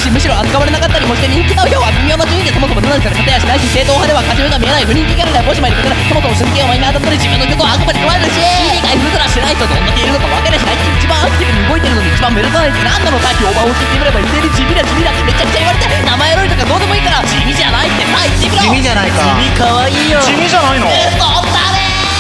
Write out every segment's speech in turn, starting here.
し、むしろ扱われなかったりもして、人気投票は微妙な順位でそもそも出ないから勝てやしないし、正統派では勝ち目が見えない不人気キャラではボシマイで勝てない。そもそも出現を前に当たったり自分の曲をあくまで捉えるし、 CD 開封すらしてない人どんだけいるのか分かりゃしないって一番アクティブに動いてるのに一番目立たないって何なのさ。評判を聞いてみれば一斉に地味だ地味だってめちゃくちゃ言われて、名前選びとかどうでもいいから地味じゃないってさ言ってみろ。 地味じゃないか。 地味かわいいよ。 地味じゃないの？ 嘘だね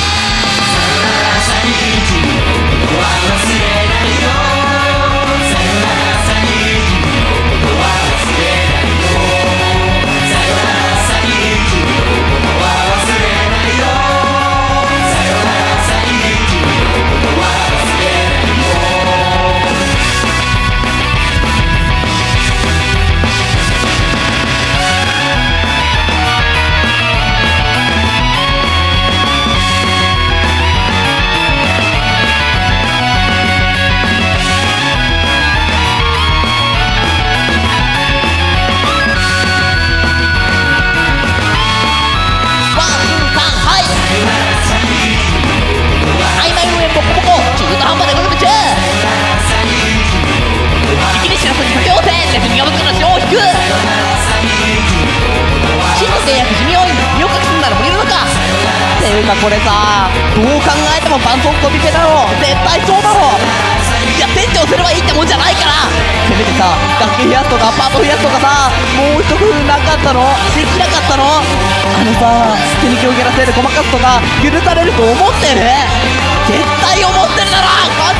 これさ、どう考えても伴奏コピペだろ。絶対そうだろ。いや、店長すればいいってもんじゃないから。せめてさ、楽器増やすとかパート増やすとかさ、もう一工夫なかったの？できなかったの？さ、手に気を減らせるごまかすとか許されると思ってる？絶対思ってるだろ。